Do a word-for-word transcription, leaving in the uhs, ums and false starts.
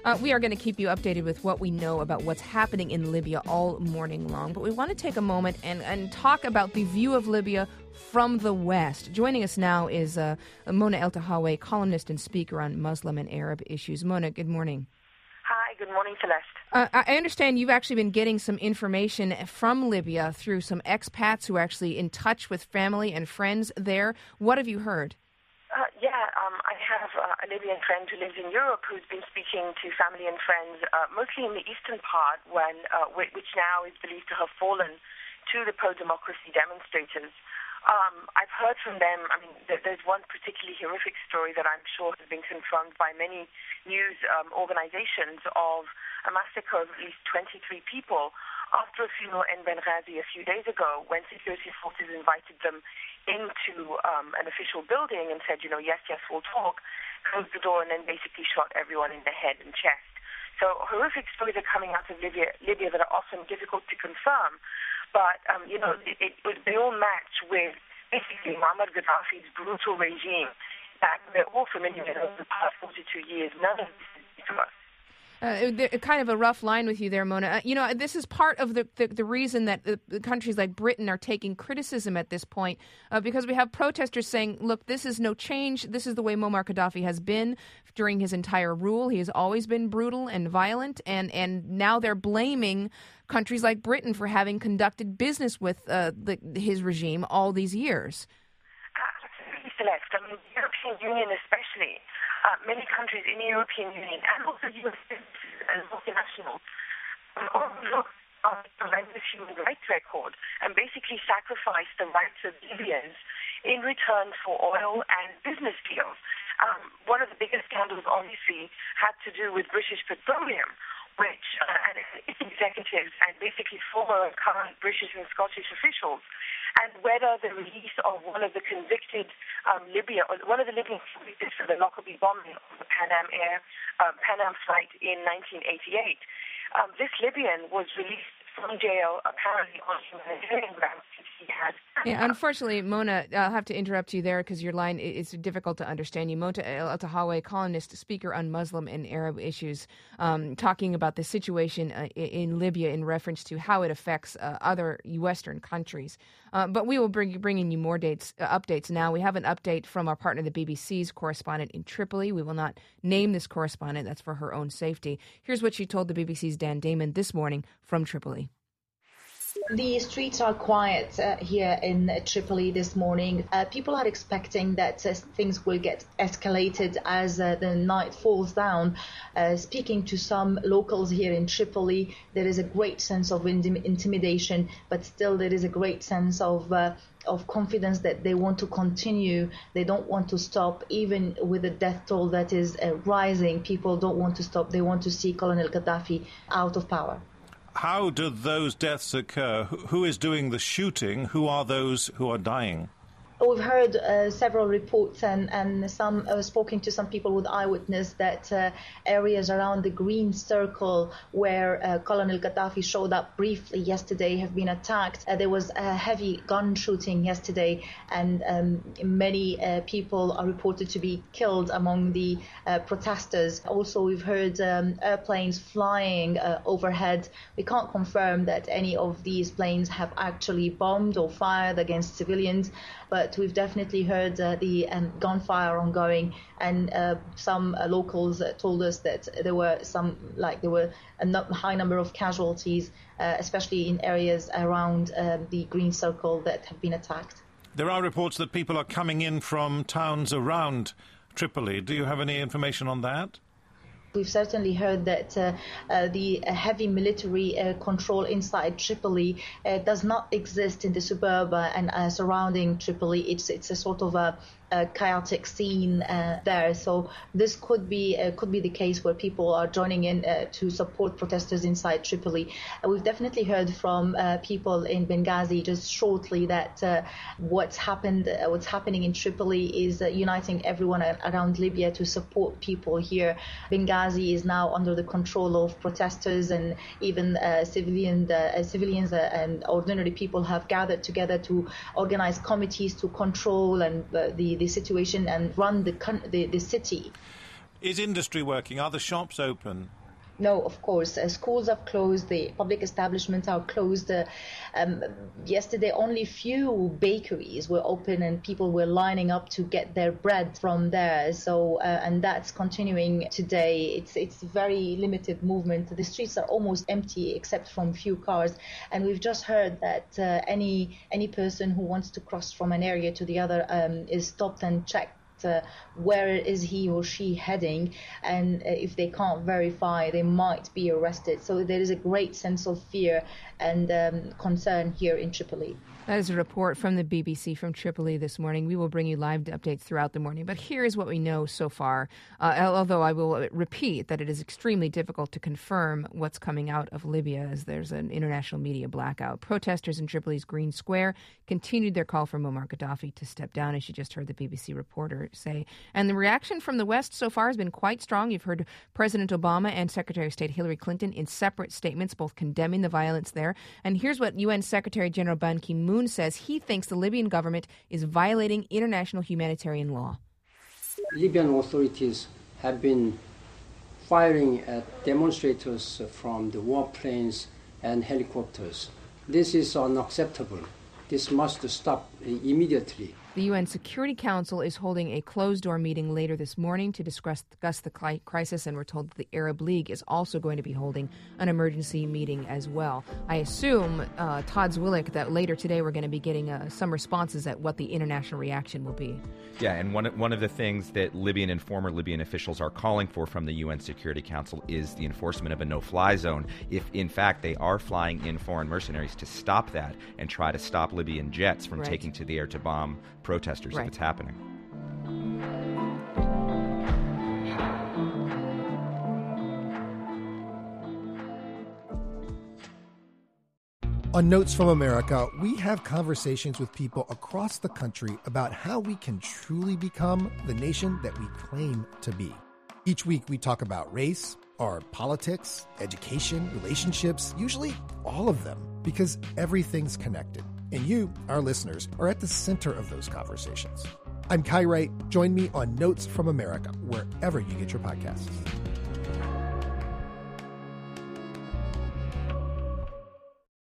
Uh, we are going to keep you updated with what we know about what's happening in Libya all morning long. But we want to take a moment and, and talk about the view of Libya from the West. Joining us now is uh, Mona Eltahawy, columnist and speaker on Muslim and Arab issues. Mona, good morning. Hi, good morning, Celeste. Uh, I understand you've actually been getting some information from Libya through some expats who are actually in touch with family and friends there. What have you heard? Uh, yeah, um, I have uh, a Libyan friend who lives in Europe who's been speaking to family and friends, uh, mostly in the eastern part, when uh, which now is believed to have fallen to the pro-democracy demonstrators. Um, I've heard from them, I mean, th- there's one particularly horrific story that I'm sure has been confirmed by many news um, organizations of a massacre of at least twenty-three people after a funeral in Benghazi a few days ago, when security forces invited them into um, an official building and said, you know, yes, yes, we'll talk, closed the door and then basically shot everyone in the head and chest. So horrific stories are coming out of Libya, Libya that are often difficult to confirm. But, um, you know, it, it, they all match with basically Muammar Gaddafi's brutal regime that we're all familiar with over the past forty-two years. None of this is new to us. Uh, kind of a rough line with you there, Mona. Uh, you know, this is part of the, the, the reason that the, the countries like Britain are taking criticism at this point, uh, because we have protesters saying, look, this is no change. This is the way Muammar Gaddafi has been during his entire rule. He has always been brutal and violent, and, and now they're blaming countries like Britain for having conducted business with uh, the, his regime all these years. Absolutely, Celeste. I mean, the European Union especially, uh, many countries in the European Union and also U S citizens and multinationals overlook our horrendous human rights record and basically sacrifice the rights of Libyans in return for oil and business deals. Um, one of the biggest scandals, obviously, had to do with British Petroleum, which uh, and its executives and basically former and current British and Scottish officials, and whether the release of one of the convicted um, Libya, or one of the Libyan convicted for the Lockerbie bombing of the Pan Am Air, uh, Pan Am flight in nineteen eighty-eight. Um, this Libyan was released from jail, apparently on humanitarian grounds, since he had... Yeah, unfortunately, Mona, I'll have to interrupt you there because your line is difficult to understand you. Mona Eltahawy, columnist, speaker on Muslim and Arab issues, um, talking about the situation uh, in Libya in reference to how it affects uh, other Western countries. Uh, but we will bring bringing you more dates, uh, updates now. We have an update from our partner, the B B C's correspondent in Tripoli. We will not name this correspondent. That's for her own safety. Here's what she told the B B C's Dan Damon this morning from Tripoli. The streets are quiet uh, here in uh, Tripoli this morning. Uh, people are expecting that uh, things will get escalated as uh, the night falls down. Uh, speaking to some locals here in Tripoli, there is a great sense of intim- intimidation, but still there is a great sense of uh, of confidence that they want to continue. They don't want to stop, even with the death toll that is uh, rising. People don't want to stop. They want to see Colonel Gaddafi out of power. How do those deaths occur? Who is doing the shooting? Who are those who are dying? We've heard uh, several reports and, and some uh, spoken to some people with eyewitness that uh, areas around the Green Circle where uh, Colonel Gaddafi showed up briefly yesterday have been attacked. Uh, there was a heavy gun shooting yesterday, and um, many uh, people are reported to be killed among the uh, protesters. Also, we've heard um, airplanes flying uh, overhead. We can't confirm that any of these planes have actually bombed or fired against civilians, but we've definitely heard uh, the um, gunfire ongoing, and uh, some uh, locals uh, told us that there were some, like there were a no- high number of casualties, uh, especially in areas around uh, the Green Circle that have been attacked. There are reports that people are coming in from towns around Tripoli. Do you have any information on that? We've certainly heard that uh, uh, the uh, heavy military uh, control inside Tripoli uh, does not exist in the suburb uh, and uh, surrounding Tripoli. It's it's a sort of a, a chaotic scene uh, there. So this could be uh, could be the case where people are joining in uh, to support protesters inside Tripoli. Uh, we've definitely heard from uh, people in Benghazi just shortly that uh, what's happened, uh, what's happening in Tripoli is uh, uniting everyone around Libya to support people here. Benghazi is now under the control of protesters, and even uh, civilian, uh, civilians uh, and ordinary people have gathered together to organize committees to control and uh, the, the situation and run the, the the city. Is industry working? Are the shops open? No, of course. Uh, schools are closed. The public establishments are closed. Uh, um, yesterday, only few bakeries were open, and people were lining up to get their bread from there. So, uh, and that's continuing today. It's it's very limited movement. The streets are almost empty except from few cars. And we've just heard that uh, any any person who wants to cross from an area to the other um, is stopped and checked. Uh, where is he or she heading, and uh, if they can't verify, they might be arrested. So there is a great sense of fear and um, concern here in Tripoli. That is a report from the B B C from Tripoli this morning. We will bring you live updates throughout the morning, but here is what we know so far, uh, although I will repeat that it is extremely difficult to confirm what's coming out of Libya as there's an international media blackout. Protesters in Tripoli's Green Square continued their call for Muammar Gaddafi to step down, as you just heard the B B C reporter say. And the reaction from the West so far has been quite strong. You've heard President Obama and Secretary of State Hillary Clinton in separate statements, both condemning the violence there. And here's what U N Secretary General Ban Ki-moon says he thinks the Libyan government is violating international humanitarian law. Libyan authorities have been firing at demonstrators from the warplanes and helicopters. This is unacceptable. This must stop immediately. The U N Security Council is holding a closed-door meeting later this morning to discuss, discuss the crisis, and we're told that the Arab League is also going to be holding an emergency meeting as well. I assume, uh, Todd Zwillich, that later today we're going to be getting uh, some responses at what the international reaction will be. Yeah, and one, one of the things that Libyan and former Libyan officials are calling for from the U N Security Council is the enforcement of a no-fly zone. If, in fact, they are flying in foreign mercenaries, to stop that and try to stop Libyan jets from Right. taking to the air to bomb protesters Right. if it's happening. On Notes from America, we have conversations with people across the country about how we can truly become the nation that we claim to be. Each week we talk about race, our politics, education, relationships, usually all of them, because everything's connected. And you, our listeners, are at the center of those conversations. I'm Kai Wright. Join me on Notes from America, wherever you get your podcasts.